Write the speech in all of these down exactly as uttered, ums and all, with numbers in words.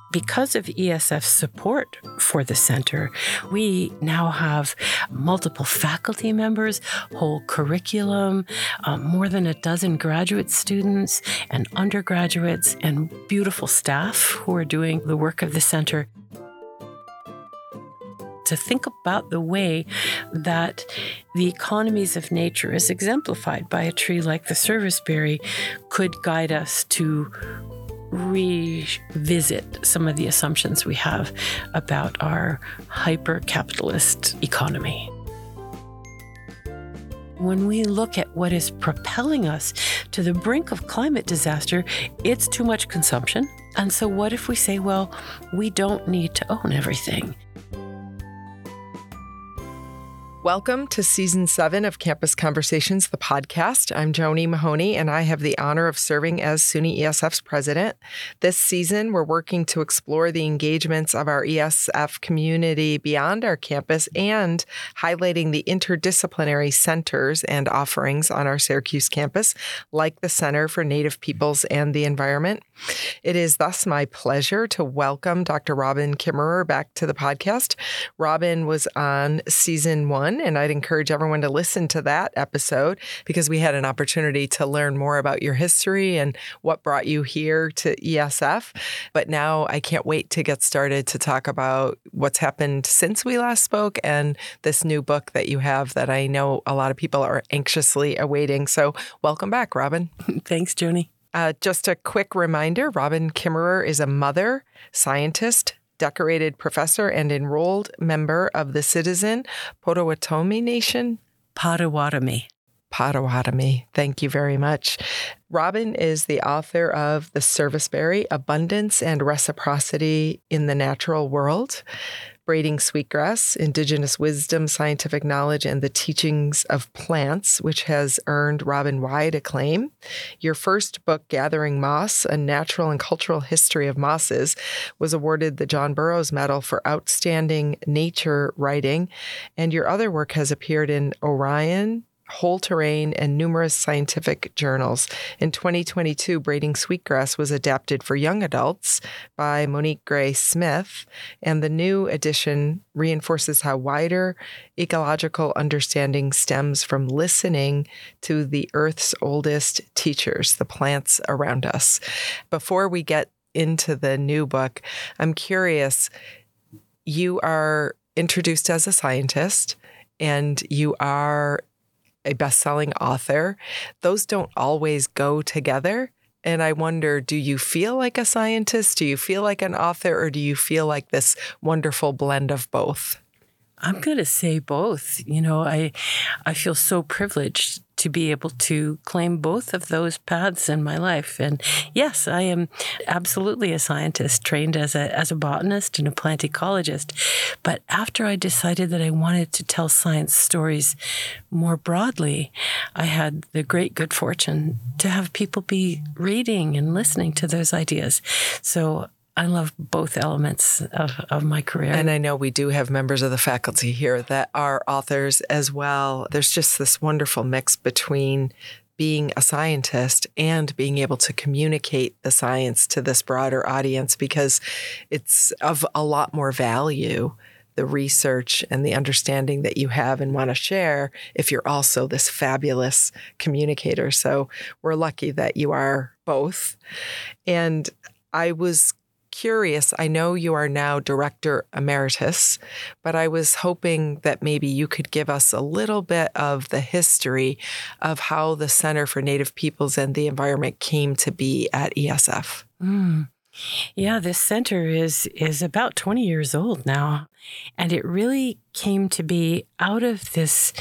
Because of E S F's support for the center, we now have multiple faculty members, whole curriculum, uh, more than a dozen graduate students and undergraduates, and beautiful staff who are doing the work of the center. To think about the way that the economies of nature, as exemplified by a tree like the serviceberry, could guide us to revisit some of the assumptions we have about our hyper-capitalist economy. When we look at what is propelling us to the brink of climate disaster, it's too much consumption. And so what if we say, well, we don't need to own everything? Welcome to Season seven of Campus Conversations, the podcast. I'm Joni Mahoney, and I have the honor of serving as SUNY E S F's president. This season, we're working to explore the engagements of our E S F community beyond our campus and highlighting the interdisciplinary centers and offerings on our Syracuse campus, like the Center for Native Peoples and the Environment. It is thus my pleasure to welcome Doctor Robin Kimmerer back to the podcast. Robin was on Season one, and I'd encourage everyone to listen to that episode because we had an opportunity to learn more about your history and what brought you here to E S F. But now I can't wait to get started to talk about what's happened since we last spoke and this new book that you have that I know a lot of people are anxiously awaiting. So welcome back, Robin. Thanks, Joni. Uh, just a quick reminder, Robin Kimmerer is a mother, scientist, decorated professor, and enrolled member of the Citizen Potawatomi Nation. Potawatomi. Potawatomi. Thank you very much. Robin is the author of The Serviceberry, Abundance and Reciprocity in the Natural World, Braiding Sweetgrass, Indigenous Wisdom, Scientific Knowledge, and the Teachings of Plants, which has earned Robin wide acclaim. Your first book, Gathering Moss, A Natural and Cultural History of Mosses, was awarded the John Burroughs Medal for Outstanding Nature Writing, and your other work has appeared in Orion, Whole Terrain, and numerous scientific journals. In twenty twenty-two, Braiding Sweetgrass was adapted for young adults by Monique Gray Smith, and the new edition reinforces how wider ecological understanding stems from listening to the Earth's oldest teachers, the plants around us. Before we get into the new book, I'm curious, you are introduced as a scientist, and you are a best-selling author. Those don't always go together. And I wonder, do you feel like a scientist? Do you feel like an author? Or do you feel like this wonderful blend of both? I'm going to say both. You know, I I feel so privileged to be able to claim both of those paths in my life. And yes, I am absolutely a scientist, trained as a as a botanist and a plant ecologist. But after I decided that I wanted to tell science stories more broadly, I had the great good fortune to have people be reading and listening to those ideas. So I love both elements of, of my career. And I know we do have members of the faculty here that are authors as well. There's just this wonderful mix between being a scientist and being able to communicate the science to this broader audience because it's of a lot more value, the research and the understanding that you have and want to share if you're also this fabulous communicator. So we're lucky that you are both. And I was curious, I know you are now Director Emeritus, but I was hoping that maybe you could give us a little bit of the history of how the Center for Native Peoples and the Environment came to be at E S F. Mm. Yeah, this center is is about twenty years old now, and it really came to be out of this,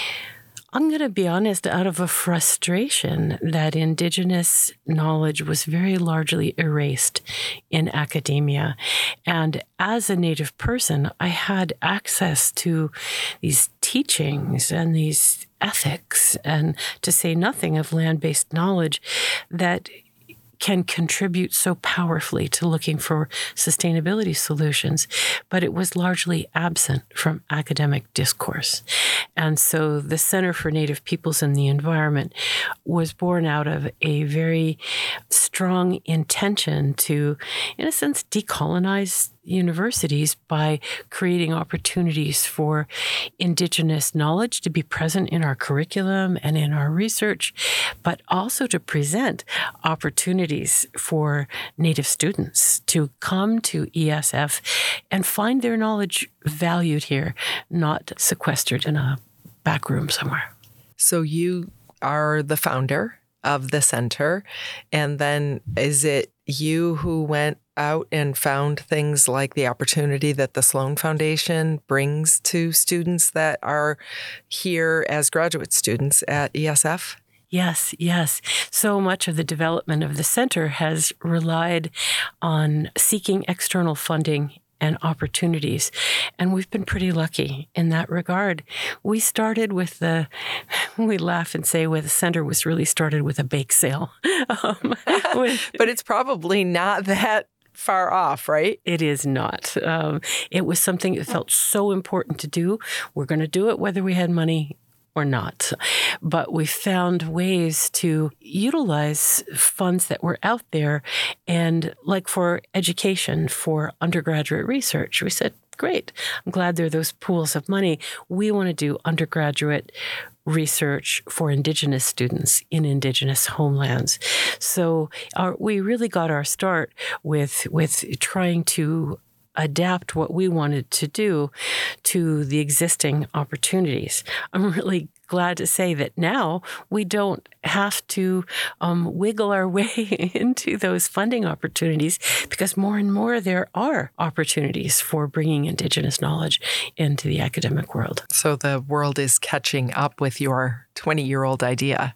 I'm going to be honest, out of a frustration that Indigenous knowledge was very largely erased in academia. And as a Native person, I had access to these teachings and these ethics, and to say nothing of land-based knowledge that can contribute so powerfully to looking for sustainability solutions, but it was largely absent from academic discourse. And so the Center for Native Peoples and the Environment was born out of a very strong intention to, in a sense, decolonize universities by creating opportunities for Indigenous knowledge to be present in our curriculum and in our research, but also to present opportunities for Native students to come to E S F and find their knowledge valued here, not sequestered in a back room somewhere. So you are the founder of the center, and then is it you who went out and found things like the opportunity that the Sloan Foundation brings to students that are here as graduate students at E S F? Yes, yes. So much of the development of the center has relied on seeking external funding and opportunities. And we've been pretty lucky in that regard. We started with the, we laugh and say, well, the center was really started with a bake sale. um, with, but it's probably not that far off, right? It is not. Um, it was something that felt so important to do. We're going to do it whether we had money or not. But we found ways to utilize funds that were out there. And like for education, for undergraduate research, we said, great, I'm glad there are those pools of money. We want to do undergraduate research for Indigenous students in Indigenous homelands. So our, we really got our start with with trying to adapt what we wanted to do to the existing opportunities. I'm really glad to say that now we don't have to um, wiggle our way into those funding opportunities, because more and more there are opportunities for bringing Indigenous knowledge into the academic world. So the world is catching up with your twenty-year-old idea.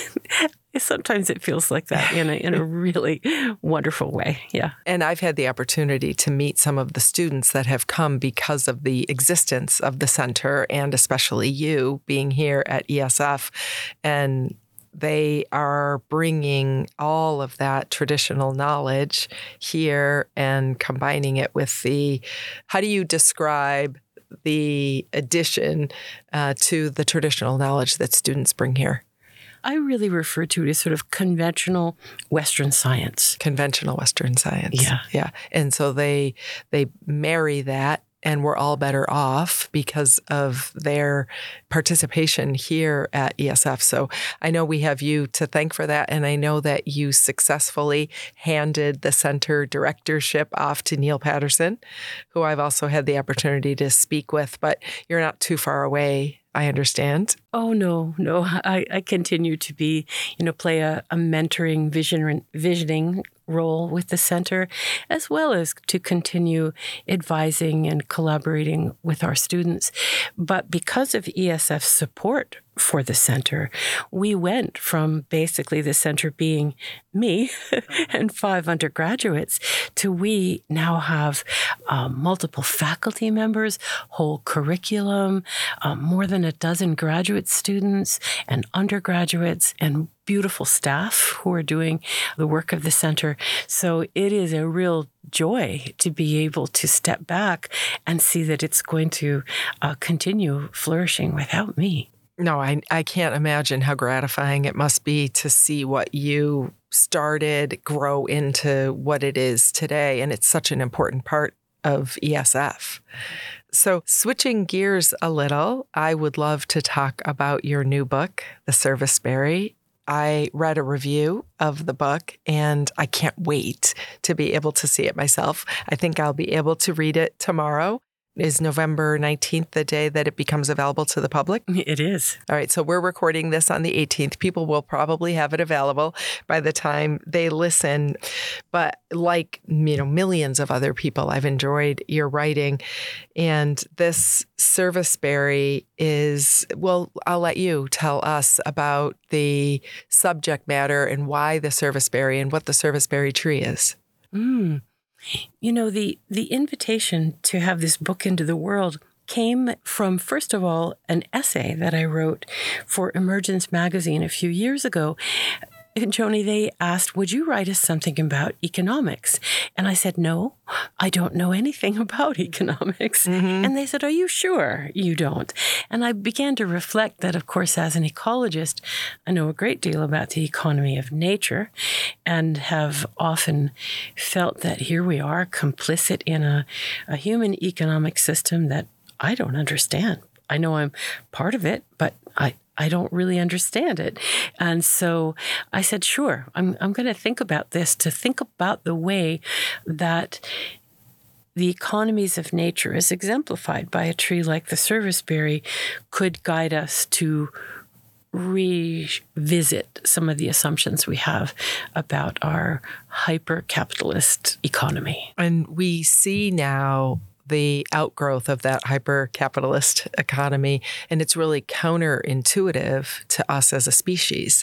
Sometimes it feels like that in a, in a really wonderful way. Yeah. And I've had the opportunity to meet some of the students that have come because of the existence of the center, and especially you being here at E S F. And they are bringing all of that traditional knowledge here and combining it with the, how do you describe the addition uh, to the traditional knowledge that students bring here? I really refer to it as sort of conventional Western science. Conventional Western science. Yeah. Yeah. And so they they marry that, and we're all better off because of their participation here at E S F. So I know we have you to thank for that. And I know that you successfully handed the center directorship off to Neil Patterson, who I've also had the opportunity to speak with, but you're not too far away, I understand. Oh, no, no. I, I continue to be, you know, play a, a mentoring, vision, visioning role with the center, as well as to continue advising and collaborating with our students. But because of E S F's support for the center, we went from basically the center being me and five undergraduates to we now have um, multiple faculty members, whole curriculum, um, more than a dozen graduate students and undergraduates, and beautiful staff who are doing the work of the center. So it is a real joy to be able to step back and see that it's going to uh, continue flourishing without me. No, I, I can't imagine how gratifying it must be to see what you started grow into what it is today. And it's such an important part of E S F. So switching gears a little, I would love to talk about your new book, The Serviceberry. I read a review of the book, and I can't wait to be able to see it myself. I think I'll be able to read it tomorrow. Is November nineteenth the day that it becomes available to the public? It is. All right. So we're recording this on the eighteenth. People will probably have it available by the time they listen. But like, you know, millions of other people, I've enjoyed your writing. And this Serviceberry is, well, I'll let you tell us about the subject matter and why the Serviceberry and what the Serviceberry tree is. Mm. You know, the, the invitation to have this book into the world came from, first of all, an essay that I wrote for Emergence magazine a few years ago. Joni, they asked, would you write us something about economics? And I said, no, I don't know anything about economics. Mm-hmm. And they said, are you sure you don't? And I began to reflect that, of course, as an ecologist, I know a great deal about the economy of nature and have often felt that here we are complicit in a, a human economic system that I don't understand. I know I'm part of it, but I, I don't really understand it. And so I said, sure, I'm, I'm going to think about this, to think about the way that the economies of nature, as exemplified by a tree like the serviceberry, could guide us to revisit some of the assumptions we have about our hyper-capitalist economy. And we see now the outgrowth of that hyper-capitalist economy, and it's really counterintuitive to us as a species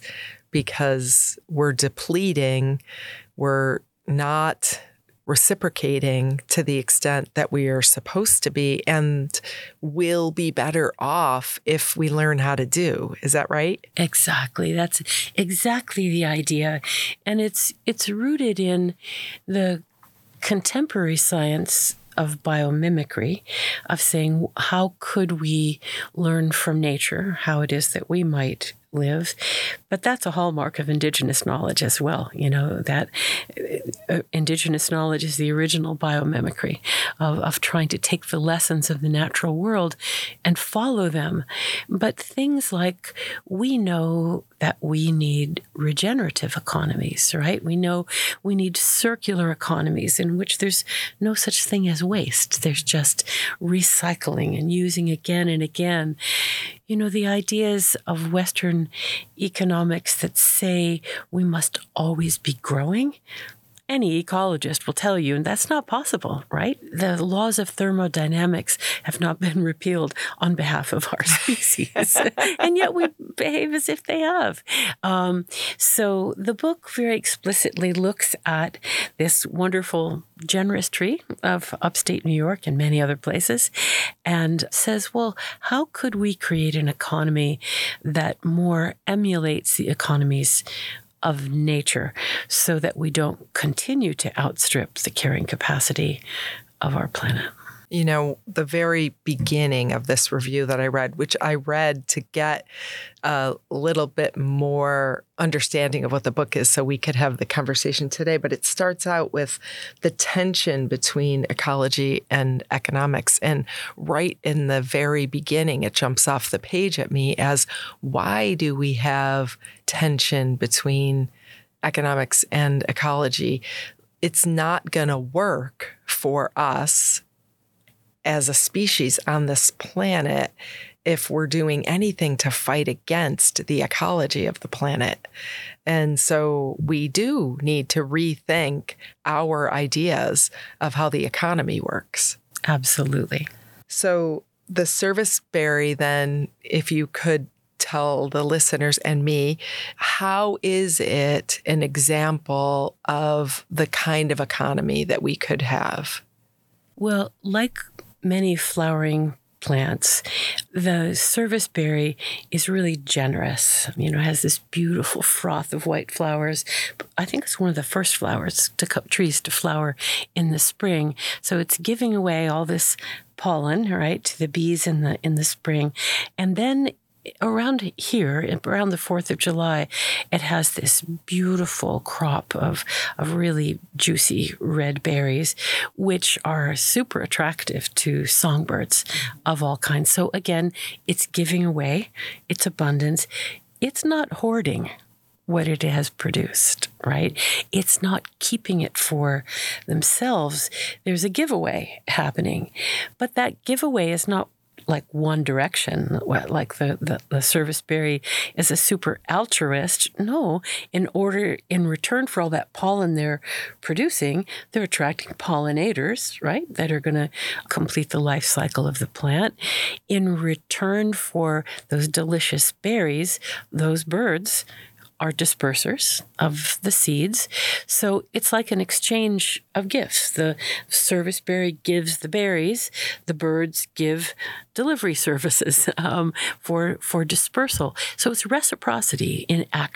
because we're depleting, we're not reciprocating to the extent that we are supposed to be, and will be better off if we learn how to do. Is that right? Exactly. That's exactly the idea. And it's it's rooted in the contemporary science of biomimicry, of saying, how could we learn from nature how it is that we might live? But that's a hallmark of Indigenous knowledge as well. You know, that uh, Indigenous knowledge is the original biomimicry of, of trying to take the lessons of the natural world and follow them. But things like, we know that we need regenerative economies, right? We know we need circular economies in which there's no such thing as waste. There's just recycling and using again and again. You know, the ideas of Western economics that say we must always be growing, any ecologist will tell you, and that's not possible, right? The laws of thermodynamics have not been repealed on behalf of our species, and yet we behave as if they have. Um, so the book very explicitly looks at this wonderful, generous tree of upstate New York and many other places and says, well, how could we create an economy that more emulates the economies of nature so that we don't continue to outstrip the carrying capacity of our planet? You know, the very beginning of this review that I read, which I read to get a little bit more understanding of what the book is so we could have the conversation today, but it starts out with the tension between ecology and economics. And right in the very beginning, it jumps off the page at me as, why do we have tension between economics and ecology? It's not going to work for us as a species on this planet if we're doing anything to fight against the ecology of the planet. And so we do need to rethink our ideas of how the economy works. Absolutely. So the serviceberry, then, if you could tell the listeners and me, how is it an example of the kind of economy that we could have? Well, like many flowering plants, the serviceberry is really generous. You know, it has this beautiful froth of white flowers. I think it's one of the first flowers to trees to flower in the spring. So it's giving away all this pollen, right, to the bees in the in the spring, and then around here, around the fourth of July, it has this beautiful crop of, of really juicy red berries, which are super attractive to songbirds of all kinds. So again, it's giving away, it's abundance. It's not hoarding what it has produced, right? It's not keeping it for themselves. There's a giveaway happening, but that giveaway is not like one direction, like the, the, the serviceberry is a super altruist. No, in order, in return for all that pollen they're producing, they're attracting pollinators, right, that are going to complete the life cycle of the plant. In return for those delicious berries, those birds are dispersers of the seeds. So it's like an exchange of gifts. The serviceberry gives the berries, the birds give delivery services um, for, for dispersal. So it's reciprocity in action.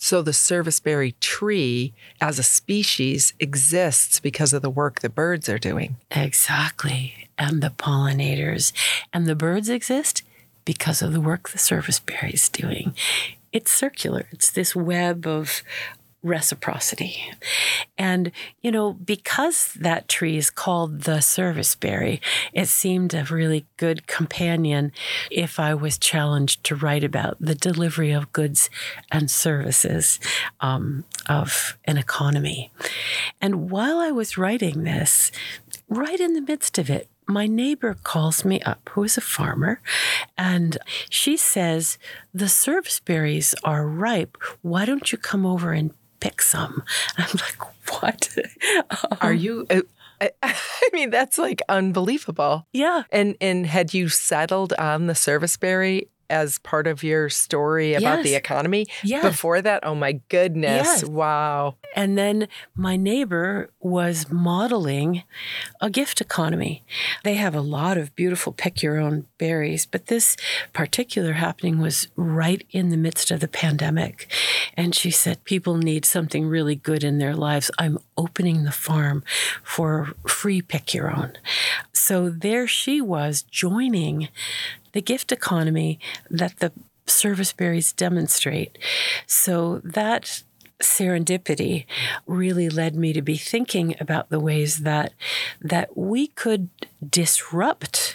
So the serviceberry tree as a species exists because of the work the birds are doing. Exactly. And the pollinators. And the birds exist because of the work the serviceberry is doing. It's circular. It's this web of reciprocity. And, you know, because that tree is called the serviceberry, it seemed a really good companion if I was challenged to write about the delivery of goods and services um, of an economy. And while I was writing this, right in the midst of it, my neighbor calls me up, who is a farmer, and she says, the serviceberries are ripe. Why don't you come over and pick some? And I'm like, what? um, Are you... Uh, I mean, that's like unbelievable. Yeah. And and had you settled on the serviceberry as part of your story about Yes. the economy Yes. before that? Oh my goodness. Yes. Wow. And then my neighbor was modeling a gift economy. They have a lot of beautiful pick your own berries, but this particular happening was right in the midst of the pandemic. And she said, people need something really good in their lives. I'm opening the farm for free pick your own. So there she was joining the gift economy that the serviceberries demonstrate. So that serendipity really led me to be thinking about the ways that that we could disrupt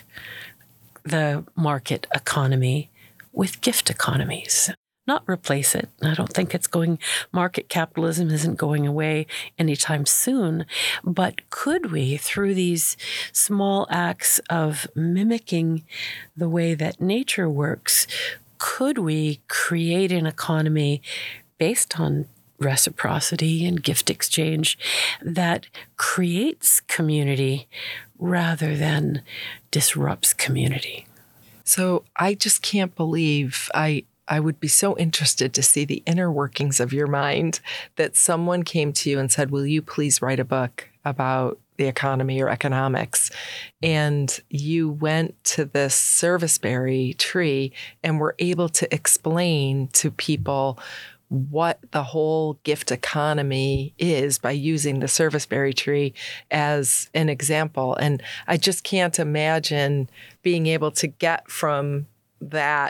the market economy with gift economies, not replace it. I don't think it's going, market capitalism isn't going away anytime soon, but could we, through these small acts of mimicking the way that nature works, could we create an economy based on reciprocity and gift exchange that creates community rather than disrupts community? So I just can't believe I I would be so interested to see the inner workings of your mind that someone came to you and said, will you please write a book about the economy or economics? And you went to this serviceberry tree and were able to explain to people what the whole gift economy is by using the serviceberry tree as an example. And I just can't imagine being able to get from that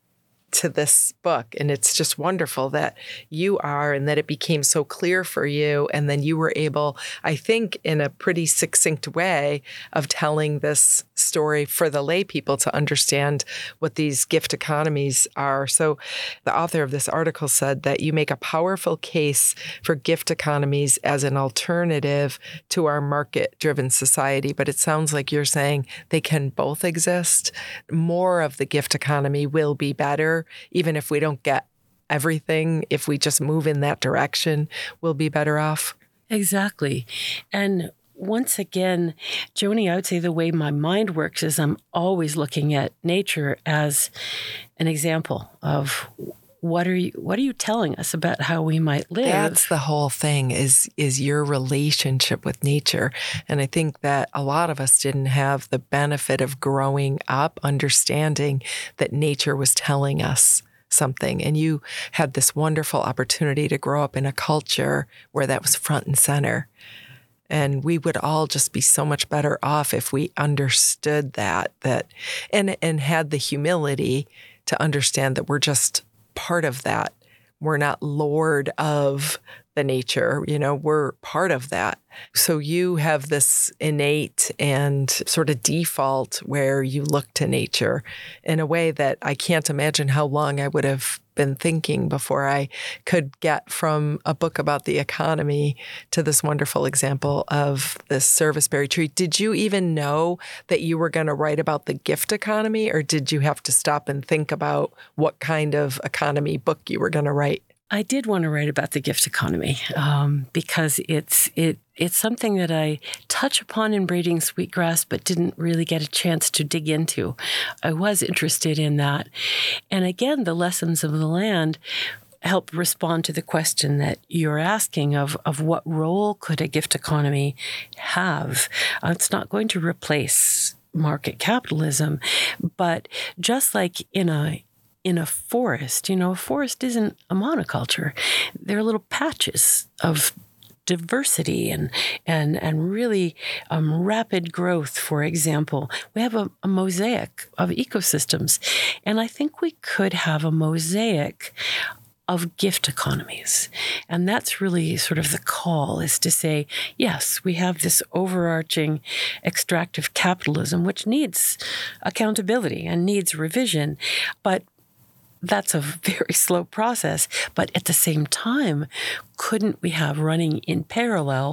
to this book. And it's just wonderful that you are, and that it became so clear for you. And then you were able, I think, in a pretty succinct way of telling this story for the lay people to understand what these gift economies are. So the author of this article said that you make a powerful case for gift economies as an alternative to our market-driven society. But it sounds like you're saying they can both exist. More of the gift economy will be better. Even if we don't get everything, if we just move in that direction, we'll be better off. Exactly. And once again, Joni, I would say the way my mind works is I'm always looking at nature as an example of what are you what are you telling us about how we might live? That's the whole thing, is is your relationship with nature. And I think that a lot of us didn't have the benefit of growing up understanding that nature was telling us something. And you had this wonderful opportunity to grow up in a culture where that was front and center. And we would all just be so much better off if we understood that, that and and had the humility to understand that we're just part of that. We're not lord of the nature, you know, we're part of that. So you have this innate and sort of default where you look to nature in a way that I can't imagine how long I would have been thinking before I could get from a book about the economy to this wonderful example of this serviceberry tree. Did you even know that you were going to write about the gift economy, or did you have to stop and think about what kind of economy book you were going to write? I did want to write about the gift economy um, because it's it it's something that I touch upon in Braiding Sweetgrass, but didn't really get a chance to dig into. I was interested in that. And again, the lessons of the land help respond to the question that you're asking of, of what role could a gift economy have? Uh, it's not going to replace market capitalism, but just like in a in a forest, you know, a forest isn't a monoculture. They're little patches of diversity and and and really um, rapid growth. For example, we have a, a mosaic of ecosystems, and I think we could have a mosaic of gift economies. And that's really sort of the call, is to say, yes, we have this overarching extractive capitalism, which needs accountability and needs revision, but that's a very slow process. But at the same time, couldn't we have running in parallel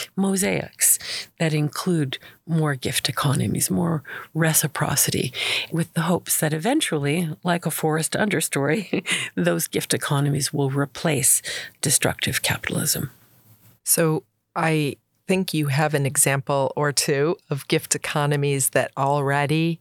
mosaics that include more gift economies, more reciprocity, with the hopes that eventually, like a forest understory, those gift economies will replace destructive capitalism? So I think you have an example or two of gift economies that already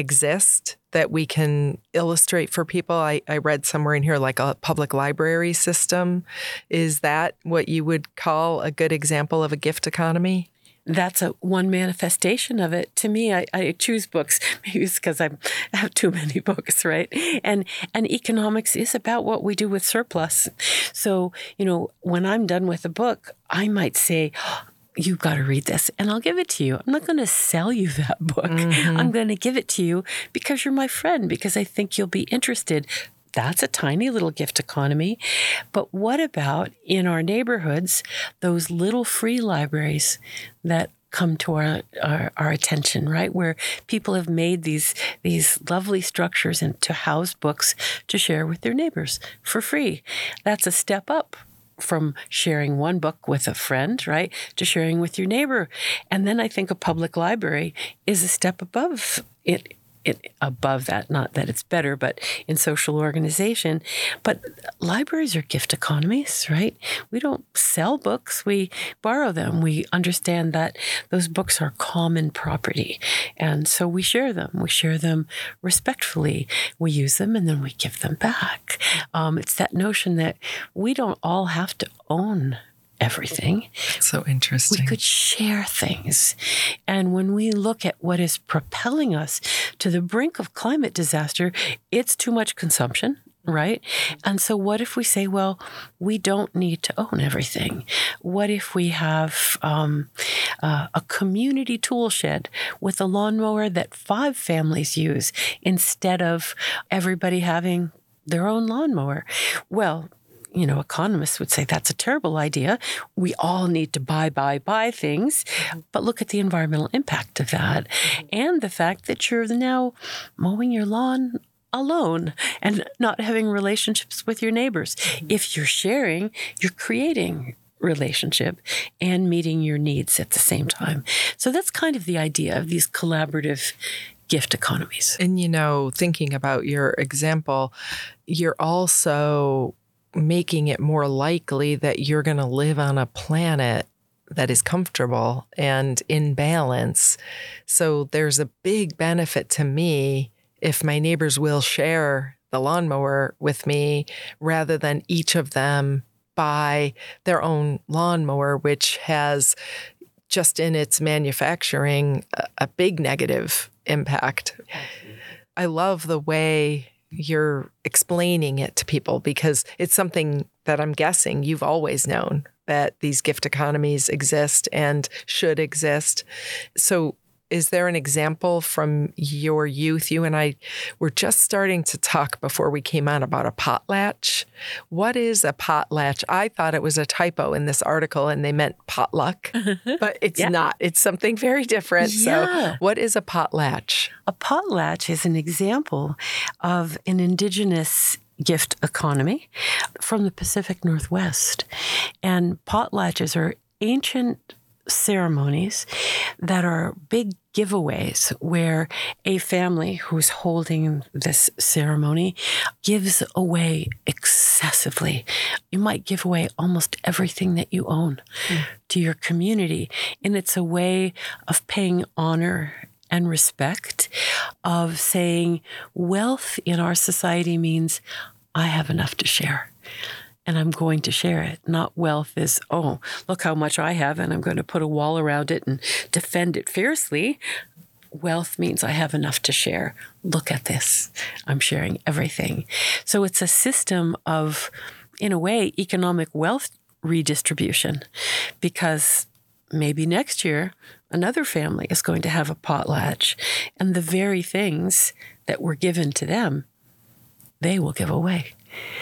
exist that we can illustrate for people. I, I read somewhere in here like a public library system. Is that what you would call a good example of a gift economy? That's a one manifestation of it. To me, I, I choose books. Maybe it's because I have too many books, right? And and economics is about what we do with surplus. So, you know, when I'm done with a book, I might say, you've got to read this, and I'll give it to you. I'm not going to sell you that book. Mm-hmm. I'm going to give it to you because you're my friend, because I think you'll be interested. That's a tiny little gift economy. But what about in our neighborhoods, those little free libraries that come to our, our, our attention, right? Where people have made these, these lovely structures and to house books to share with their neighbors for free. That's a step up from sharing one book with a friend, right, to sharing with your neighbor. And then I think a public library is a step above it, it above that, not that it's better, but in social organization. But libraries are gift economies, right? We don't sell books, we borrow them. We understand that those books are common property. And so we share them. We share them respectfully. We use them and then we give them back. Um, it's that notion that we don't all have to own everything. So interesting. We could share things. And when we look at what is propelling us to the brink of climate disaster, it's too much consumption, right? And so what if we say, well, we don't need to own everything? What if we have um, uh, a community tool shed with a lawnmower that five families use instead of everybody having their own lawnmower? Well, you know, economists would say that's a terrible idea. We all need to buy, buy, buy things. But look at the environmental impact of that. And the fact that you're now mowing your lawn alone and not having relationships with your neighbors. If you're sharing, you're creating relationship and meeting your needs at the same time. So that's kind of the idea of these collaborative gift economies. And, you know, thinking about your example, you're also making it more likely that you're going to live on a planet that is comfortable and in balance. So there's a big benefit to me if my neighbors will share the lawnmower with me rather than each of them buy their own lawnmower, which has just in its manufacturing a, a big negative impact. I love the way you're explaining it to people because it's something that I'm guessing you've always known, that these gift economies exist and should exist. So is there an example from your youth? You and I were just starting to talk before we came on about a potlatch. What is a potlatch? I thought it was a typo in this article and they meant potluck, but it's yeah. not. It's something very different. Yeah. So what is a potlatch? A potlatch is an example of an indigenous gift economy from the Pacific Northwest. And potlatches are ancient ceremonies that are big giveaways where a family who's holding this ceremony gives away excessively. You might give away almost everything that you own mm. to your community. And it's a way of paying honor and respect, of saying wealth in our society means I have enough to share. And I'm going to share it. Not wealth is, oh, look how much I have, and I'm going to put a wall around it and defend it fiercely. Wealth means I have enough to share. Look at this. I'm sharing everything. So it's a system of, in a way, economic wealth redistribution, because maybe next year another family is going to have a potlatch, and the very things that were given to them, they will give away.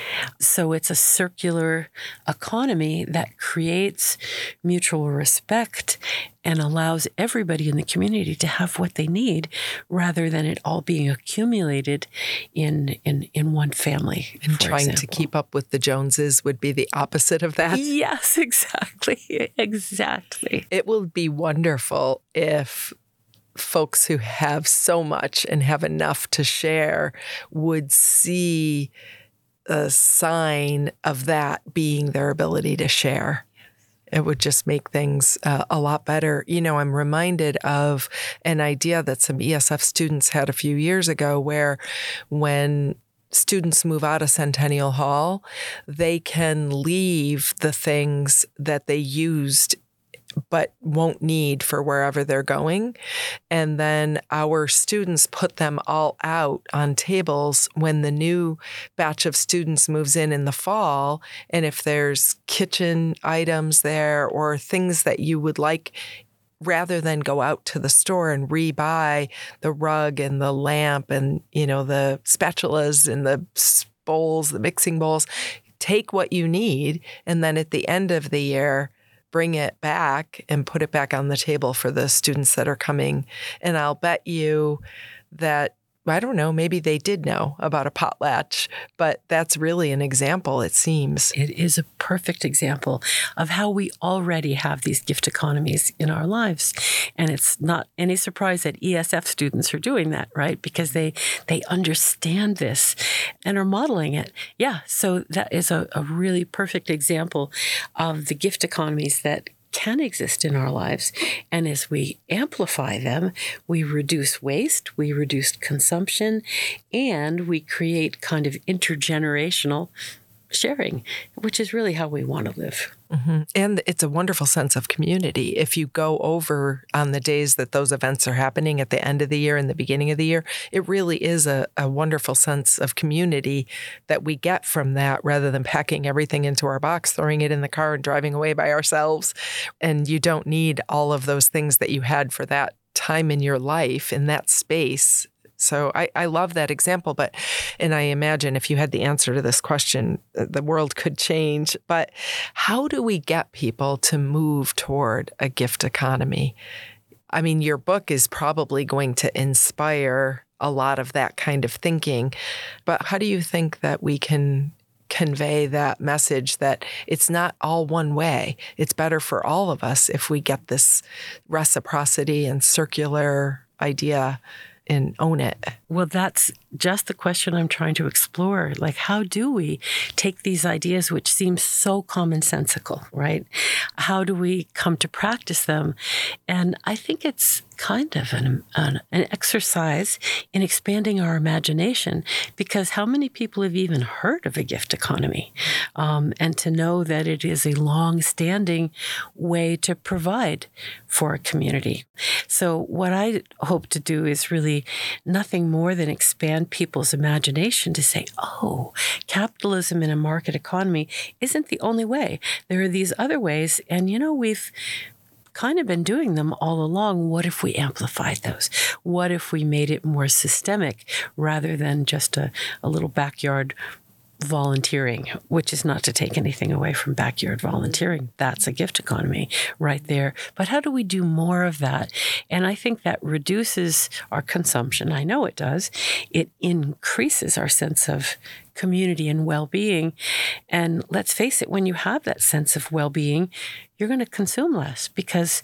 So it's a circular economy that creates mutual respect and allows everybody in the community to have what they need, rather than it all being accumulated in in, in one family. And trying example. to keep up with the Joneses would be the opposite of that. Yes, exactly. Exactly. It will be wonderful if folks who have so much and have enough to share would see a sign of that being their ability to share. It would just make things uh, a lot better. You know, I'm reminded of an idea that some E S F students had a few years ago, where when students move out of Centennial Hall, they can leave the things that they used but won't need for wherever they're going. And then our students put them all out on tables when the new batch of students moves in in the fall. And if there's kitchen items there or things that you would like, rather than go out to the store and rebuy the rug and the lamp and, you know, the spatulas and the bowls, the mixing bowls, take what you need. And then at the end of the year, bring it back and put it back on the table for the students that are coming. And I'll bet you that, I don't know, maybe they did know about a potlatch, but that's really an example, it seems. It is a perfect example of how we already have these gift economies in our lives. And it's not any surprise that E S F students are doing that, right? Because they they understand this and are modeling it. Yeah, so that is a, a really perfect example of the gift economies that can exist in our lives. And as we amplify them, we reduce waste, we reduce consumption, and we create kind of intergenerational sharing, which is really how we want to live. Mm-hmm. And it's a wonderful sense of community. If you go over on the days that those events are happening at the end of the year and the beginning of the year, it really is a, a wonderful sense of community that we get from that, rather than packing everything into our box, throwing it in the car and driving away by ourselves. And you don't need all of those things that you had for that time in your life in that space. So I, I love that example, but, and I imagine if you had the answer to this question, the world could change. But how do we get people to move toward a gift economy? I mean, your book is probably going to inspire a lot of that kind of thinking, but how do you think that we can convey that message that it's not all one way? It's better for all of us if we get this reciprocity and circular idea and own it. Well, that's just the question I'm trying to explore. Like, how do we take these ideas, which seem so commonsensical, right? How do we come to practice them? And I think it's kind of an, an, an exercise in expanding our imagination, because how many people have even heard of a gift economy? Um, and to know that it is a long-standing way to provide for a community. So what I hope to do is really nothing more than expand people's imagination to say, oh, capitalism in a market economy isn't the only way. There are these other ways. And, you know, we've kind of been doing them all along. What if we amplified those? What if we made it more systemic rather than just a, a little backyard volunteering, which is not to take anything away from backyard volunteering. That's a gift economy right there. But how do we do more of that? And I think that reduces our consumption. I know it does. It increases our sense of community and well-being. And let's face it, when you have that sense of well-being, you're going to consume less because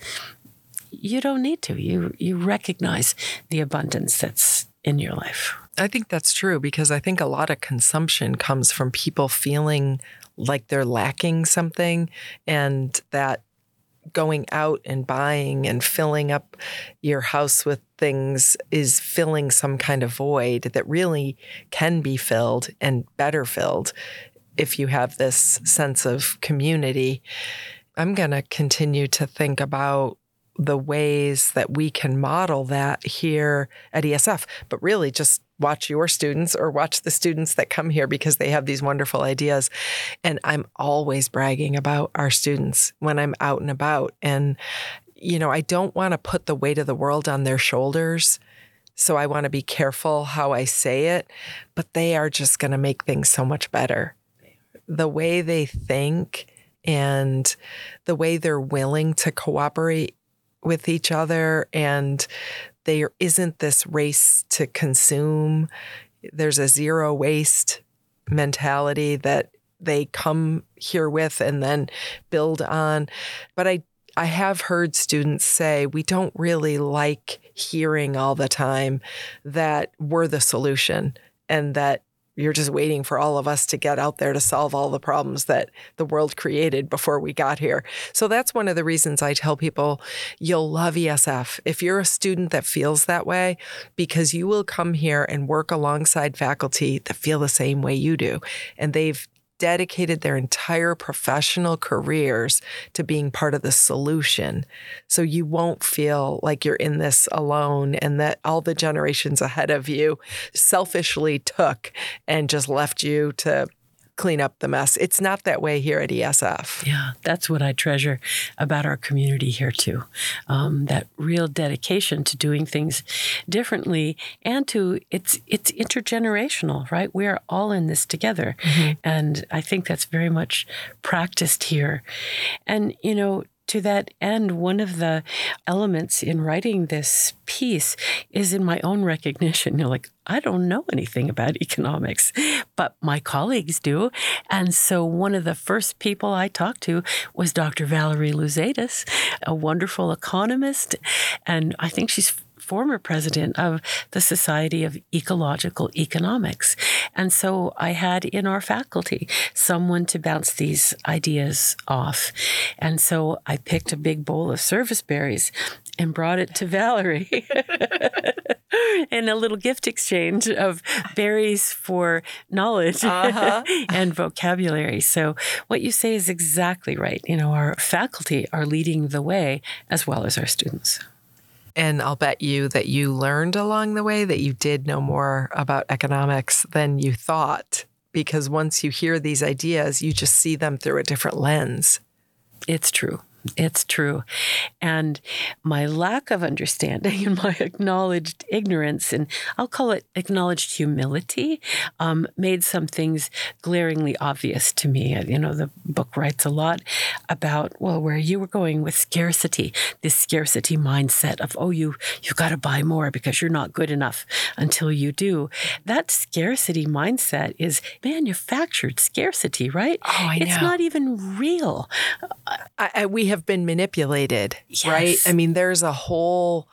you don't need to. You you recognize the abundance that's in your life. I think that's true, because I think a lot of consumption comes from people feeling like they're lacking something, and that going out and buying and filling up your house with things is filling some kind of void that really can be filled and better filled if you have this sense of community. I'm going to continue to think about the ways that we can model that here at E S F. But really just watch your students or watch the students that come here because they have these wonderful ideas. And I'm always bragging about our students when I'm out and about. And, you know, I don't want to put the weight of the world on their shoulders. So I want to be careful how I say it, but they are just going to make things so much better. The way they think and the way they're willing to cooperate with each other, and there isn't this race to consume. There's a zero waste mentality that they come here with and then build on. But I I have heard students say, we don't really like hearing all the time that we're the solution and that you're just waiting for all of us to get out there to solve all the problems that the world created before we got here. So that's one of the reasons I tell people you'll love E S F if you're a student that feels that way, because you will come here and work alongside faculty that feel the same way you do. And they've dedicated their entire professional careers to being part of the solution. So you won't feel like you're in this alone and that all the generations ahead of you selfishly took and just left you to clean up the mess. It's not that way here at E S F. Yeah, that's what I treasure about our community here too. Um, that real dedication to doing things differently, and to it's it's intergenerational, right? We're all in this together. Mm-hmm. And I think that's very much practiced here. And, you know, to that end, one of the elements in writing this piece is in my own recognition. You're like, I don't know anything about economics, but my colleagues do. And so one of the first people I talked to was Doctor Valerie Louzadis, a wonderful economist. And I think she's former president of the Society of Ecological Economics. And so I had in our faculty someone to bounce these ideas off. And so I picked a big bowl of service berries and brought it to Valerie in a little gift exchange of berries for knowledge uh-huh. and vocabulary. So what you say is exactly right. You know, our faculty are leading the way as well as our students. And I'll bet you that you learned along the way that you did know more about economics than you thought, because once you hear these ideas, you just see them through a different lens. It's true. It's true. And my lack of understanding and my acknowledged ignorance, and I'll call it acknowledged humility, um, made some things glaringly obvious to me. You know, the book writes a lot about, well, where you were going with scarcity, this scarcity mindset of, oh, you, you've got to buy more because you're not good enough until you do. That scarcity mindset is manufactured scarcity, right? Oh, I know. It's not even real. I, I, we have been manipulated, yes. right? I mean, there's a whole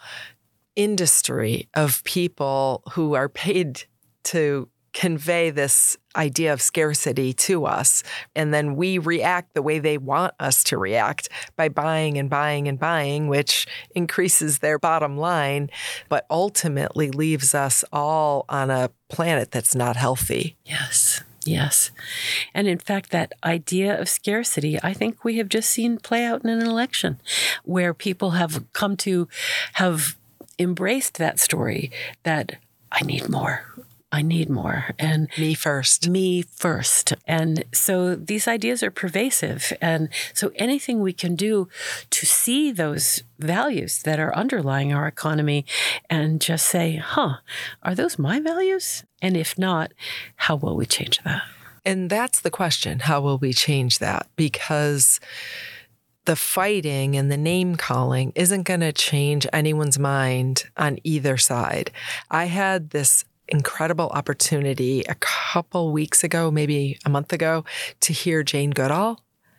industry of people who are paid to convey this idea of scarcity to us. And then we react the way they want us to react by buying and buying and buying, which increases their bottom line, but ultimately leaves us all on a planet that's not healthy. Yes. Yes. And in fact, that idea of scarcity, I think we have just seen play out in an election where people have come to have embraced that story that I need more. I need more. And me first. Me first. And so these ideas are pervasive. And so anything we can do to see those values that are underlying our economy and just say, huh, are those my values? And if not, how will we change that? And that's the question. How will we change that? Because the fighting and the name calling isn't going to change anyone's mind on either side. I had this incredible opportunity a couple weeks ago, maybe a month ago, to hear Jane Goodall.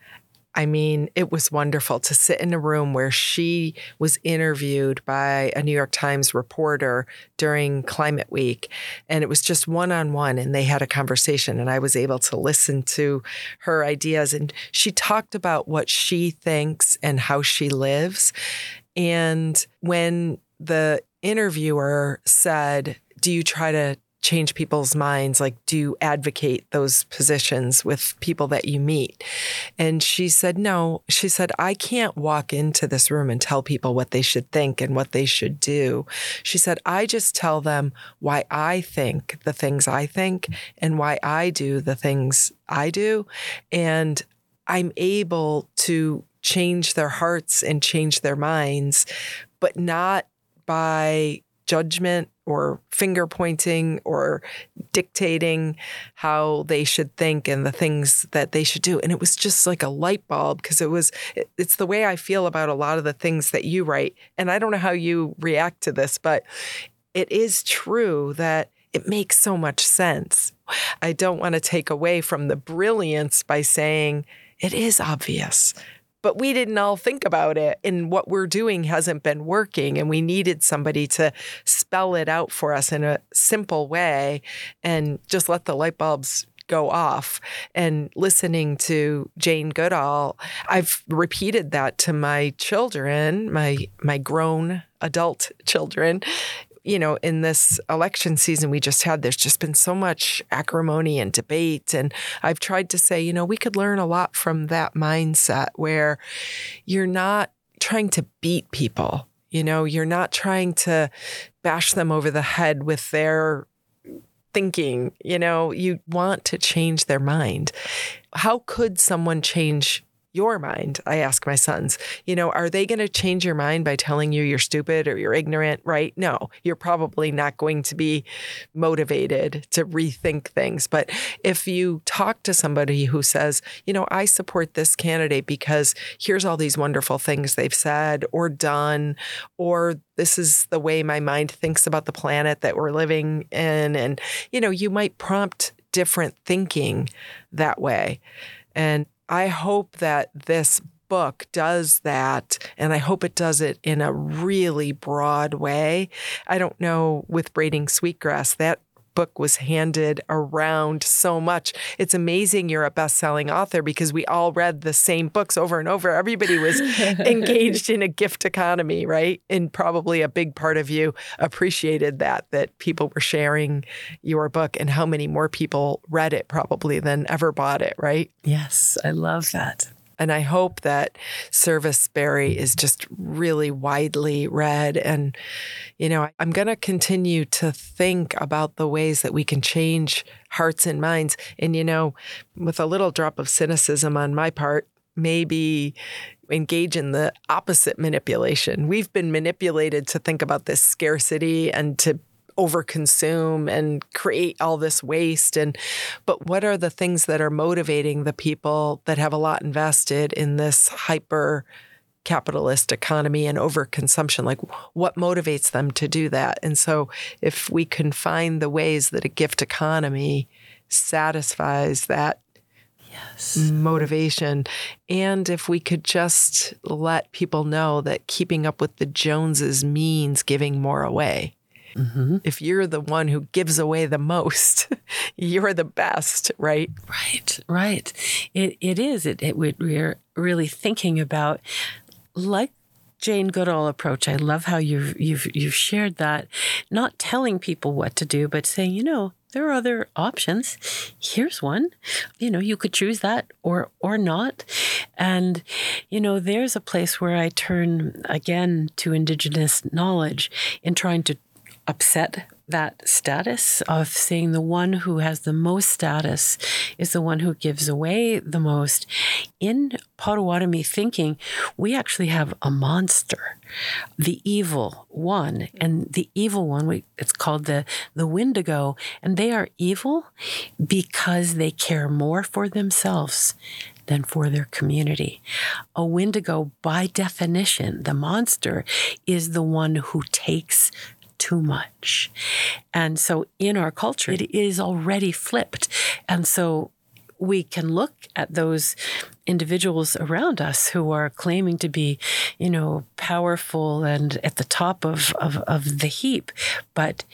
I mean, it was wonderful to sit in a room where she was interviewed by a New York Times reporter during Climate Week. And it was just one-on-one, and they had a conversation, and I was able to listen to her ideas. And she talked about what she thinks and how she lives. And when the interviewer said, do you try to change people's minds? Like, do you advocate those positions with people that you meet? And she said, no. She said, I can't walk into this room and tell people what they should think and what they should do. She said, I just tell them why I think the things I think and why I do the things I do. And I'm able to change their hearts and change their minds, but not by judgment or finger pointing or dictating how they should think and the things that they should do. And it was just like a light bulb, because it was, it's the way I feel about a lot of the things that you write. And I don't know how you react to this, but it is true that it makes so much sense. I don't want to take away from the brilliance by saying it is obvious, but we didn't all think about it, and what we're doing hasn't been working, and we needed somebody to spell it out for us in a simple way and just let the light bulbs go off. And listening to Jane Goodall, I've repeated that to my children, my my grown adult children. You know, in this election season we just had, there's just been so much acrimony and debate. And I've tried to say, you know, we could learn a lot from that mindset where you're not trying to beat people. You know, you're not trying to bash them over the head with their thinking. You know, you want to change their mind. How could someone change your mind? I ask my sons, you know, are they going to change your mind by telling you you're stupid or you're ignorant, right? No, you're probably not going to be motivated to rethink things. But if you talk to somebody who says, you know, I support this candidate because here's all these wonderful things they've said or done, or this is the way my mind thinks about the planet that we're living in. And, you know, you might prompt different thinking that way. And I hope that this book does that, and I hope it does it in a really broad way. I don't know, with Braiding Sweetgrass, that book was handed around so much. It's amazing you're a best-selling author because we all read the same books over and over. Everybody was engaged in a gift economy, right? And probably a big part of you appreciated that, that people were sharing your book, and how many more people read it probably than ever bought it, right? Yes, I love that. And I hope that Serviceberry is just really widely read. And, you know, I'm going to continue to think about the ways that we can change hearts and minds. And, you know, with a little drop of cynicism on my part, maybe engage in the opposite manipulation. We've been manipulated to think about this scarcity and to overconsume and create all this waste. And but what are the things that are motivating the people that have a lot invested in this hyper capitalist economy and overconsumption? Like, what motivates them to do that? And so if we can find the ways that a gift economy satisfies that Yes. motivation, and if we could just let people know that keeping up with the Joneses means giving more away. Mm-hmm. If you're the one who gives away the most, you're the best, right? Right, right. It it is. It, it we're really thinking about, like Jane Goodall approach. I love how you've you've you've shared that. Not telling people what to do, but saying, you know, there are other options. Here's one. You know, you could choose that or or not. And, you know, there's a place where I turn again to Indigenous knowledge in trying to upset that status of saying the one who has the most status is the one who gives away the most. In Potawatomi thinking, we actually have a monster, the evil one. And the evil one, we, it's called the, the Wendigo. And they are evil because they care more for themselves than for their community. A Wendigo, by definition, the monster, is the one who takes too much. And so in our culture, it is already flipped. And so we can look at those individuals around us who are claiming to be, you know, powerful and at the top of, of, of the heap. But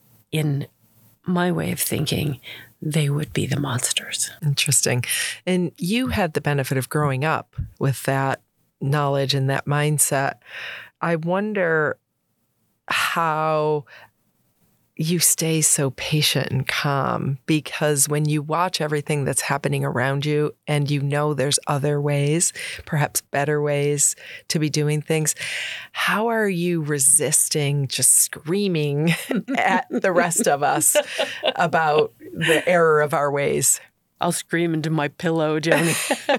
in my way of thinking, they would be the monsters. Interesting. And you had the benefit of growing up with that knowledge and that mindset. I wonder how you stay so patient and calm, because when you watch everything that's happening around you and you know there's other ways, perhaps better ways to be doing things, how are you resisting just screaming at the rest of us about the error of our ways? I'll scream into my pillow, Joni.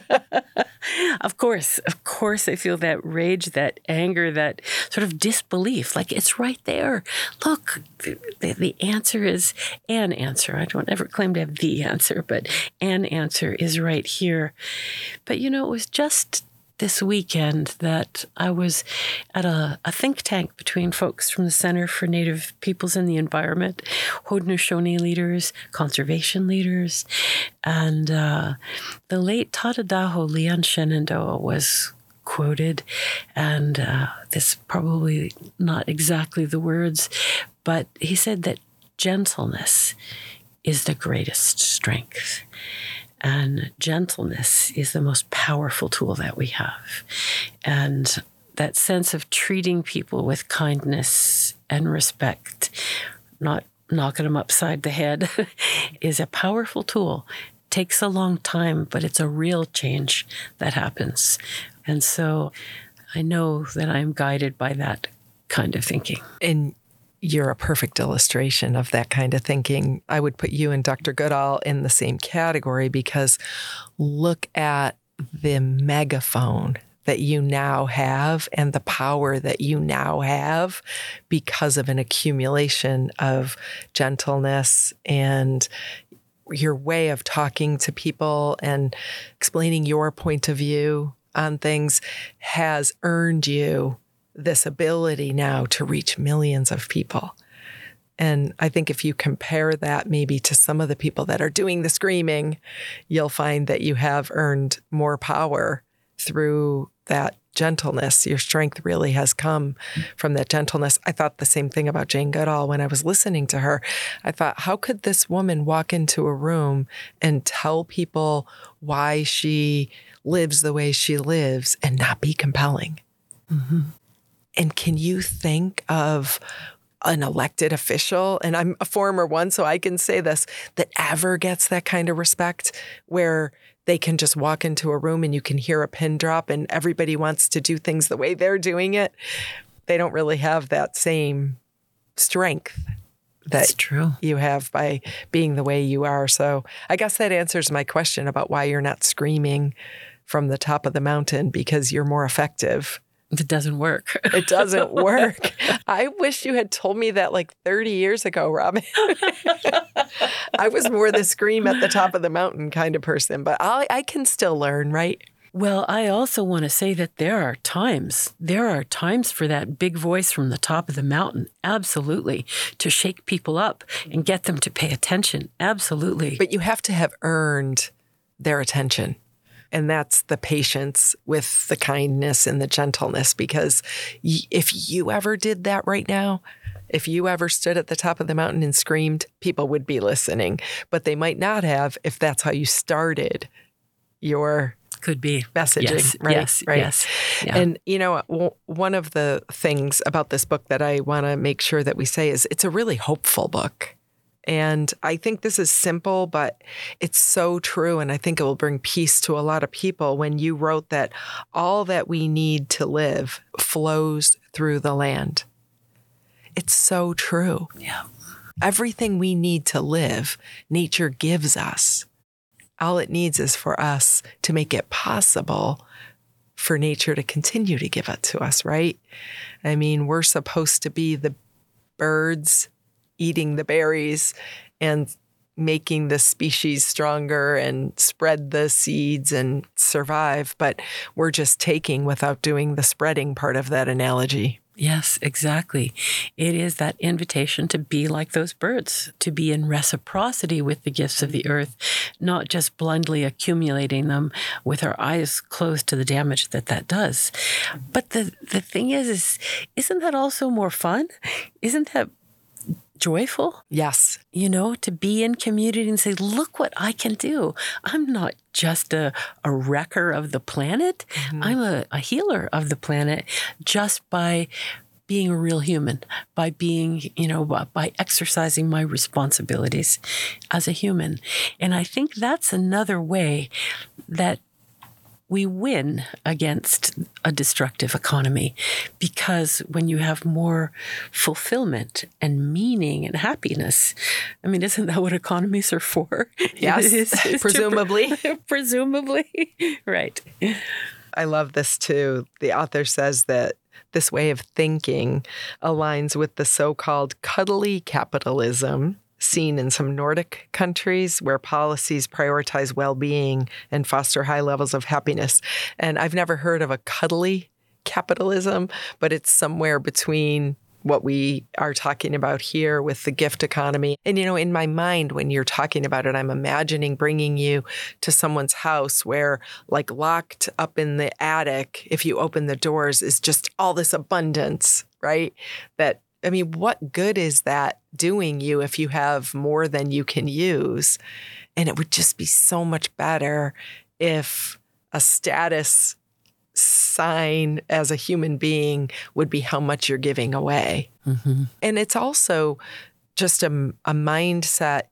Of course, of course, I feel that rage, that anger, that sort of disbelief. Like, it's right there. Look, the, the answer is an answer. I don't ever claim to have the answer, but an answer is right here. But, you know, it was just this weekend that I was at a, a think tank between folks from the Center for Native Peoples and the Environment, Haudenosaunee leaders, conservation leaders, and uh, the late Tadadaho Leon Shenandoah was quoted, and uh, this probably not exactly the words, but he said that gentleness is the greatest strength. And gentleness is the most powerful tool that we have. And that sense of treating people with kindness and respect, not knocking them upside the head, is a powerful tool. It takes a long time, but it's a real change that happens. And so I know that I'm guided by that kind of thinking. And you're a perfect illustration of that kind of thinking. I would put you and Doctor Goodall in the same category, because look at the megaphone that you now have and the power that you now have because of an accumulation of gentleness and your way of talking to people and explaining your point of view on things has earned you this ability now to reach millions of people. And I think if you compare that maybe to some of the people that are doing the screaming, you'll find that you have earned more power through that gentleness. Your strength really has come from that gentleness. I thought the same thing about Jane Goodall when I was listening to her. I thought, how could this woman walk into a room and tell people why she lives the way she lives and not be compelling? Mm-hmm. And can you think of an elected official, and I'm a former one, so I can say this, that ever gets that kind of respect where they can just walk into a room and you can hear a pin drop and everybody wants to do things the way they're doing it? They don't really have that same strength that That's true. you have by being the way you are. So I guess that answers my question about why you're not screaming from the top of the mountain, because you're more effective. It doesn't work. It doesn't work. I wish you had told me that like thirty years ago, Robin. I was more the scream at the top of the mountain kind of person, but I, I can still learn, right? Well, I also want to say that there are times, there are times for that big voice from the top of the mountain, absolutely, to shake people up and get them to pay attention, absolutely. But you have to have earned their attention. And that's the patience with the kindness and the gentleness, because if you ever did that right now, if you ever stood at the top of the mountain and screamed, people would be listening. But they might not have if that's how you started your Could be messaging. Yes, right? yes, right. yes. Yeah. And, you know, w- one of the things about this book that I want to make sure that we say is it's a really hopeful book. And I think this is simple, but it's so true. And I think it will bring peace to a lot of people when you wrote that all that we need to live flows through the land. It's so true. Yeah. Everything we need to live, nature gives us. All it needs is for us to make it possible for nature to continue to give it to us, right? I mean, we're supposed to be the birds eating the berries and making the species stronger and spread the seeds and survive, but we're just taking without doing the spreading part of that analogy. Yes, exactly. It is that invitation to be like those birds, to be in reciprocity with the gifts of the earth, not just blindly accumulating them with our eyes closed to the damage that that does. But the, the thing is, is, isn't that also more fun? Isn't that joyful? Yes. You know, to be in community and say, look what I can do. I'm not just a, a wrecker of the planet. Mm-hmm. I'm a, a healer of the planet just by being a real human, by being, you know, by exercising my responsibilities as a human. And I think that's another way that we win against a destructive economy, because when you have more fulfillment and meaning and happiness, I mean, isn't that what economies are for? Yes, Is- is presumably. to- presumably, right. I love this too. The author says that this way of thinking aligns with the so-called cuddly capitalism seen in some Nordic countries where policies prioritize well-being and foster high levels of happiness. And I've never heard of a cuddly capitalism, but it's somewhere between what we are talking about here with the gift economy. And, you know, in my mind, when you're talking about it, I'm imagining bringing you to someone's house where, like, locked up in the attic, if you open the doors, is just all this abundance, right? That, I mean, what good is that doing you if you have more than you can use? And it would just be so much better if a status sign as a human being would be how much you're giving away. Mm-hmm. And it's also just a, a mindset,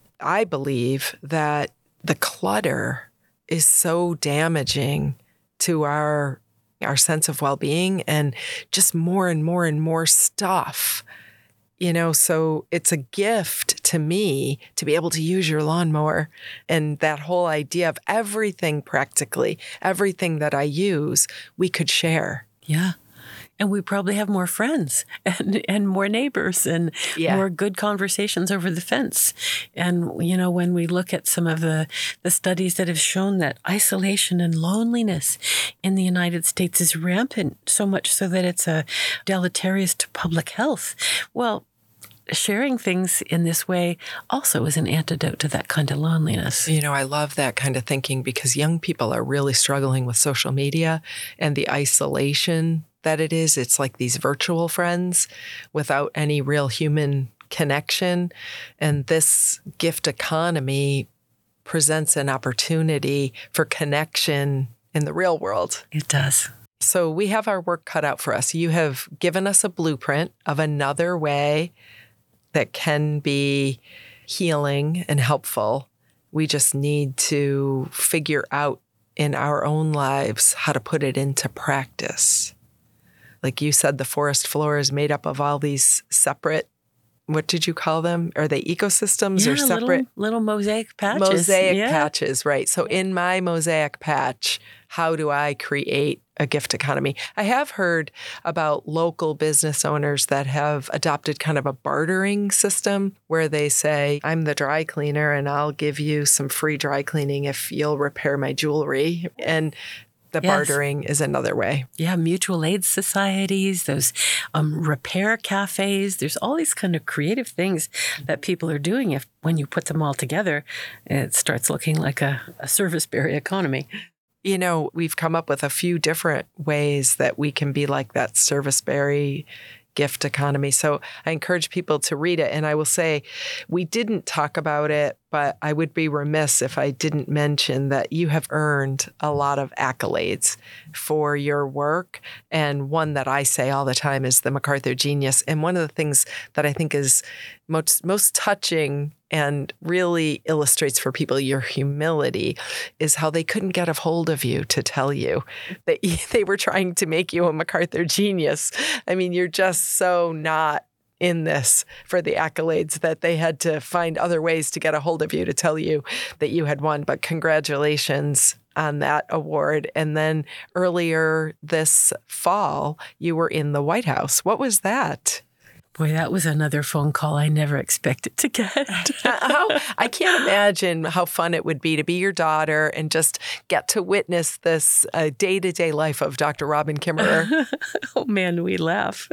I believe, that the clutter is so damaging to our our sense of well-being, and just more and more and more stuff. You know, so it's a gift to me to be able to use your lawnmower, and that whole idea of everything, practically everything that I use, we could share. Yeah. And we probably have more friends and, and more neighbors and Yeah. more good conversations over the fence. And, you know, when we look at some of the, the studies that have shown that isolation and loneliness in the United States is rampant, so much so that it's a deleterious to public health. Well, sharing things in this way also is an antidote to that kind of loneliness. You know, I love that kind of thinking, because young people are really struggling with social media and the isolation that it is. It's like these virtual friends without any real human connection. And this gift economy presents an opportunity for connection in the real world. It does. So we have our work cut out for us. You have given us a blueprint of another way that can be healing and helpful. We just need to figure out in our own lives how to put it into practice. Like you said, the forest floor is made up of all these separate, what did you call them? Are they ecosystems yeah, or separate? Little, little mosaic patches. Mosaic yeah. patches, right. So in my mosaic patch, how do I create a gift economy? I have heard about local business owners that have adopted kind of a bartering system where they say, I'm the dry cleaner and I'll give you some free dry cleaning if you'll repair my jewelry. And the Yes. bartering is another way. Yeah, mutual aid societies, those um, repair cafes. There's all these kind of creative things that people are doing. If when you put them all together, it starts looking like a, a service-berry economy. You know, we've come up with a few different ways that we can be like that service-berry gift economy. So I encourage people to read it. And I will say, we didn't talk about it, but I would be remiss if I didn't mention that you have earned a lot of accolades for your work. And one that I say all the time is the MacArthur Genius. And one of the things that I think is most, most touching and really illustrates for people your humility is how they couldn't get a hold of you to tell you that they were trying to make you a MacArthur Genius. I mean, you're just so not in this for the accolades that they had to find other ways to get a hold of you to tell you that you had won. But congratulations on that award. And then earlier this fall, you were in the White House. What was that? Boy, that was another phone call I never expected to get. how, I can't imagine how fun it would be to be your daughter and just get to witness this uh, day-to-day life of Doctor Robin Kimmerer. Oh, man, we laugh.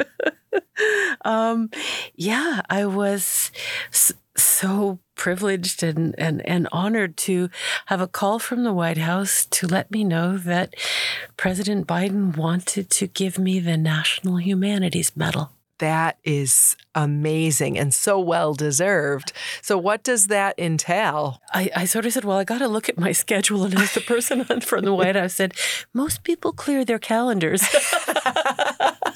um, yeah, I was s- so privileged and, and, and honored to have a call from the White House to let me know that President Biden wanted to give me the National Humanities Medal. That is amazing and so well-deserved. So what does that entail? I, I sort of said, well, I got to look at my schedule. And as the person from the White House said, most people clear their calendars. But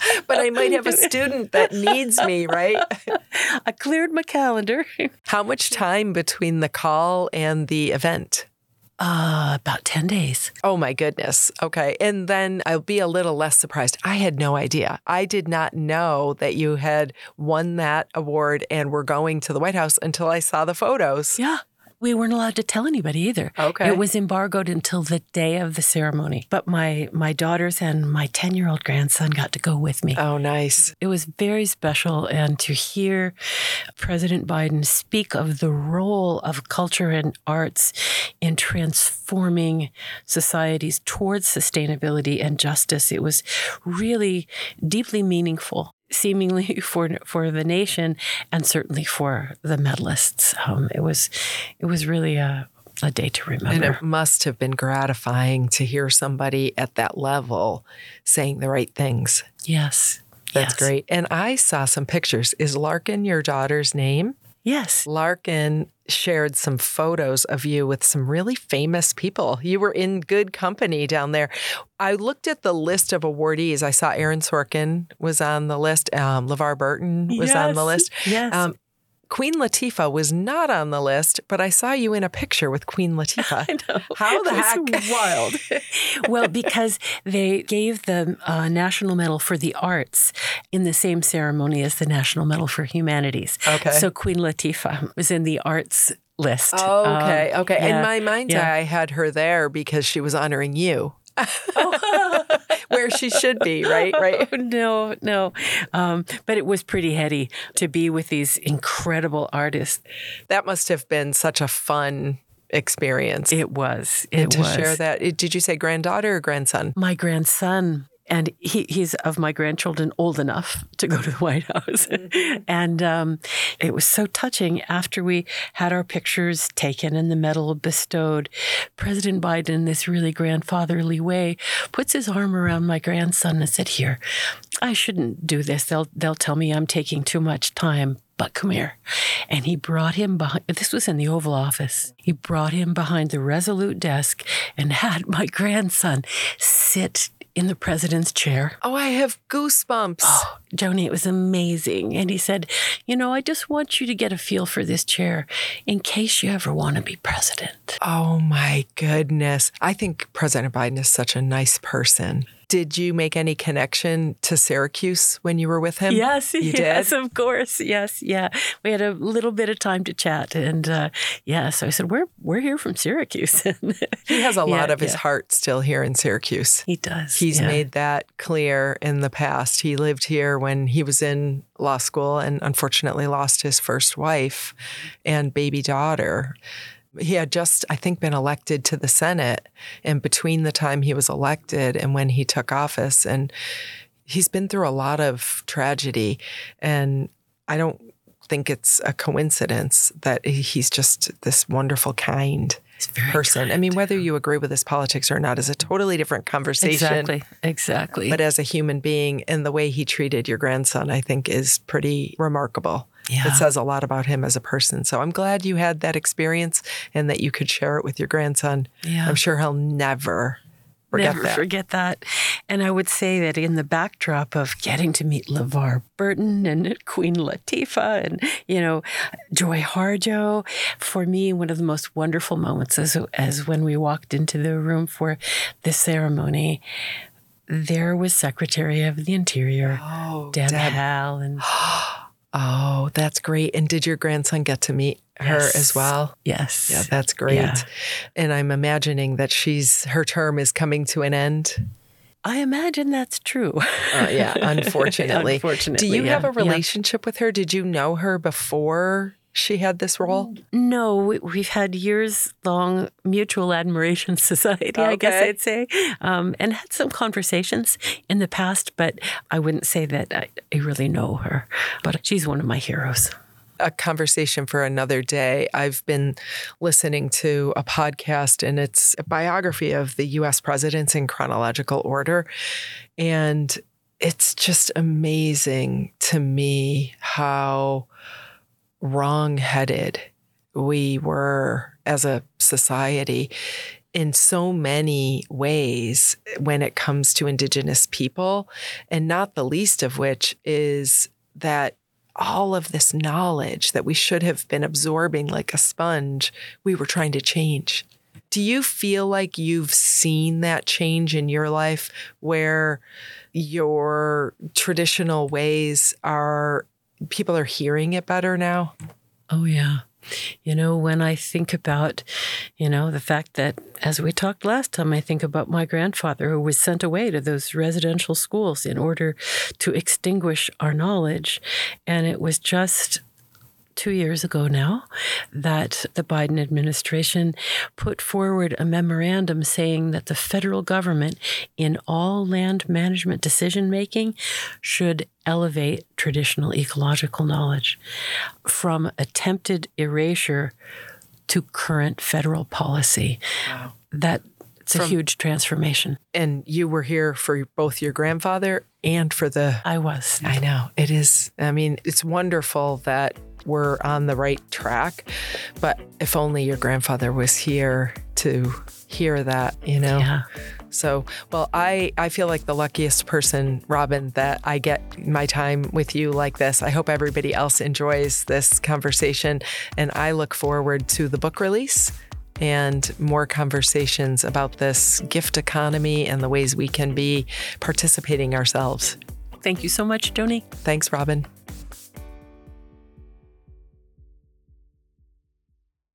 I might have a student that needs me, right? I cleared my calendar. How much time between the call and the event? Uh, about ten days. Oh, my goodness. Okay. And then I'll be a little less surprised. I had no idea. I did not know that you had won that award and were going to the White House until I saw the photos. Yeah. We weren't allowed to tell anybody either. Okay. It was embargoed until the day of the ceremony. But my my daughters and my ten-year-old grandson got to go with me. Oh, nice. It was very special. And to hear President Biden speak of the role of culture and arts in transforming societies towards sustainability and justice, it was really deeply meaningful. Seemingly for for the nation and certainly for the medalists. Um, it was it was really a, a day to remember. And it must have been gratifying to hear somebody at that level saying the right things. Yes. That's yes. great. And I saw some pictures. Is Larkin your daughter's name? Yes. Larkin shared some photos of you with some really famous people. You were in good company down there. I looked at the list of awardees. I saw Aaron Sorkin was on the list. Um, LeVar Burton was yes. on the list. Yes. Um, Queen Latifah was not on the list, but I saw you in a picture with Queen Latifah. I know. How the It heck? wild. Well, because they gave the uh, National Medal for the Arts in the same ceremony as the National Medal for Humanities. Okay. So Queen Latifah was in the arts list. Oh, okay. Um, okay. yeah, In my mind's yeah. eye, I had her there because she was honoring you. Where she should be, right? Right. Oh, no, no. Um, but it was pretty heady to be with these incredible artists. That must have been such a fun experience. It was. It and to was. share that, did you say granddaughter or grandson? My grandson. And he, he's of my grandchildren old enough to go to the White House. And um, it was so touching after we had our pictures taken and the medal bestowed. President Biden, in this really grandfatherly way, puts his arm around my grandson and said, "Here, I shouldn't do this. They'll, they'll tell me I'm taking too much time. But come here." And he brought him behind, this was in the Oval Office. He brought him behind the Resolute desk and had my grandson sit in the president's chair. Oh, I have goosebumps. Oh, Joni, it was amazing. And he said, "You know, I just want you to get a feel for this chair in case you ever want to be president." Oh, my goodness. I think President Biden is such a nice person. Did you make any connection to Syracuse when you were with him? Yes, you yes, did? of course. Yes, yeah. We had a little bit of time to chat. And uh, yeah, so I said, we're we're here from Syracuse. He has a lot yeah, of his yeah. heart still here in Syracuse. He does. He's yeah. made that clear in the past. He lived here when he was in law school and unfortunately lost his first wife and baby daughter. He had just, I think, been elected to the Senate, and between the time he was elected and when he took office, and he's been through a lot of tragedy, and I don't think it's a coincidence that he's just this wonderful, kind person. Kind. I mean, whether you agree with his politics or not is a totally different conversation. Exactly, exactly. But as a human being, and the way he treated your grandson, I think is pretty remarkable. Yeah. It says a lot about him as a person. So I'm glad you had that experience and that you could share it with your grandson. Yeah. I'm sure he'll never forget Never that. forget that. And I would say that in the backdrop of getting to meet LeVar Burton and Queen Latifah and, you know, Joy Harjo, for me, one of the most wonderful moments is as when we walked into the room for the ceremony, there was Secretary of the Interior, Oh, Deb, Deb. Hall, and Oh, that's great. And did your grandson get to meet her Yes. as well? yes. Yeah, that's great. Yeah. And I'm imagining that she's her term is coming to an end. I imagine that's true. Uh, yeah, unfortunately. Unfortunately, Do you yeah, have a yeah. relationship with her? Did you know her before she had this role? No, we- we've had years-long mutual admiration society, I guess Okay. I'd say, um, and had some conversations in the past, but I wouldn't say that I, I really know her. But she's one of my heroes. A conversation for another day. I've been listening to a podcast, and it's a biography of the U S presidents in chronological order. And it's just amazing to me how wrong-headed we were as a society in so many ways when it comes to Indigenous people, and not the least of which is that all of this knowledge that we should have been absorbing like a sponge, we were trying to change. Do you feel like you've seen that change in your life where your traditional ways are, people are hearing it better now? Oh, yeah. You know, when I think about, you know, the fact that, as we talked last time, I think about my grandfather who was sent away to those residential schools in order to extinguish our knowledge. And it was just two years ago now that the Biden administration put forward a memorandum saying that the federal government in all land management decision-making should elevate traditional ecological knowledge from attempted erasure to current federal policy. Wow. That It's From, a huge transformation. And you were here for both your grandfather and for the... I was. I know. It is. I mean, it's wonderful that we're on the right track, but if only your grandfather was here to hear that, you know? Yeah. So, well, I, I feel like the luckiest person, Robin, that I get my time with you like this. I hope everybody else enjoys this conversation, and I look forward to the book release and more conversations about this gift economy and the ways we can be participating ourselves. Thank you so much, Joni. Thanks, Robin.